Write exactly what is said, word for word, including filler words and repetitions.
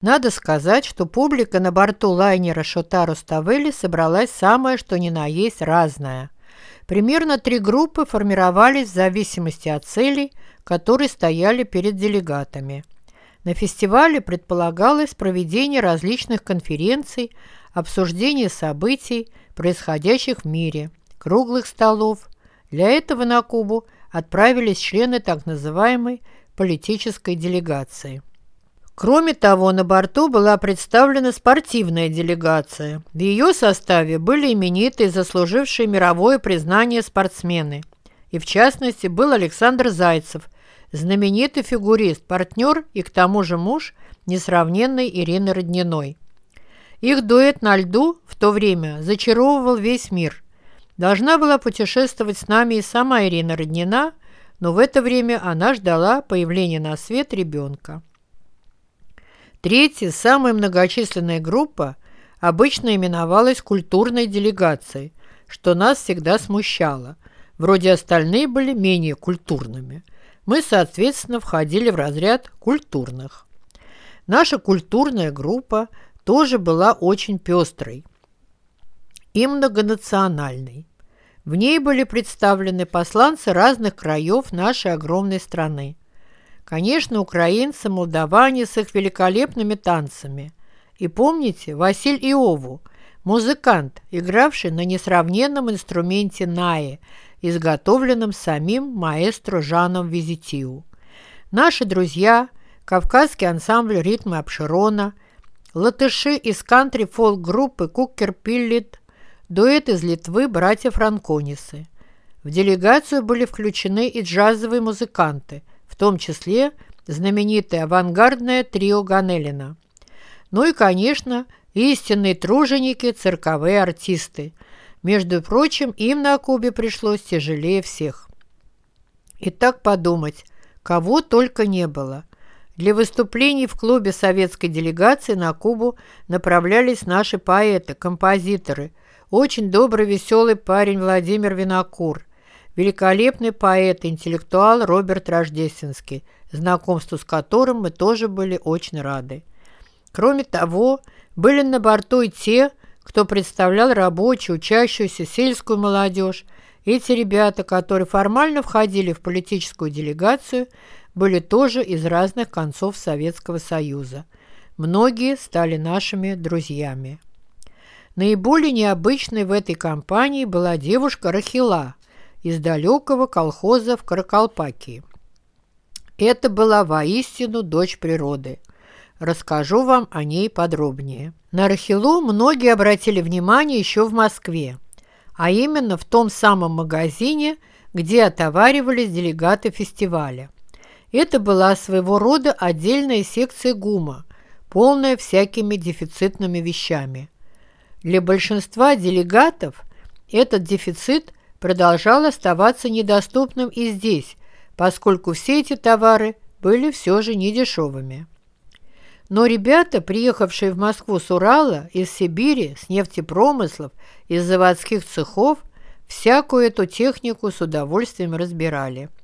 Надо сказать, что публика на борту лайнера Шотаро Ставели собралась самая что ни на есть разная. Примерно три группы формировались в зависимости от целей, которые стояли перед делегатами. На фестивале предполагалось проведение различных конференций, обсуждение событий, происходящих в мире, круглых столов. Для этого на Кубу отправились члены так называемой политической делегации. Кроме того, на борту была представлена спортивная делегация. В ее составе были именитые, заслужившие мировое признание спортсмены. И в частности был Александр Зайцев, знаменитый фигурист, партнер и к тому же муж несравненной Ирины Родниной. Их дуэт на льду в то время зачаровывал весь мир. Должна была путешествовать с нами и сама Ирина Роднина, но в это время она ждала появления на свет ребенка. Третья, самая многочисленная группа, обычно именовалась культурной делегацией, что нас всегда смущало. Вроде остальные были менее культурными. Мы, соответственно, входили в разряд культурных. Наша культурная группа тоже была очень пестрой и многонациональной. В ней были представлены посланцы разных краев нашей огромной страны. Конечно, украинцы, молдаване с их великолепными танцами. И помните Василь Иову, музыкант, игравший на несравненном инструменте наи, изготовленном самим маэстро Жаном Визитиу. Наши друзья, кавказский ансамбль «Ритмы Апшерона», латыши из кантри-фолк-группы «Кукер Пиллит», дуэт из Литвы «Братья Франконисы». В делегацию были включены и джазовые музыканты, в том числе знаменитое авангардное трио Ганелина. Ну и, конечно, истинные труженики, цирковые артисты. Между прочим, им на Кубе пришлось тяжелее всех. И так подумать, кого только не было. Для выступлений в клубе советской делегации на Кубу направлялись наши поэты, композиторы, очень добрый, веселый парень Владимир Винокур, великолепный поэт, интеллектуал Роберт Рождественский, знакомству с которым мы тоже были очень рады. Кроме того, были на борту и те, кто представлял рабочую, учащуюся сельскую молодежь. Эти ребята, которые формально входили в политическую делегацию, были тоже из разных концов Советского Союза. Многие стали нашими друзьями. Наиболее необычной в этой компании была девушка Рахила из далекого колхоза в Каракалпакии. Это была воистину дочь природы. Расскажу вам о ней подробнее. На Рахилу многие обратили внимание еще в Москве, а именно в том самом магазине, где отоваривались делегаты фестиваля. Это была своего рода отдельная секция ГУМа, полная всякими дефицитными вещами. Для большинства делегатов этот дефицит продолжал оставаться недоступным и здесь, поскольку все эти товары были все же недешевыми. Но ребята, приехавшие в Москву с Урала, из Сибири, с нефтепромыслов, из заводских цехов, всякую эту технику с удовольствием разбирали.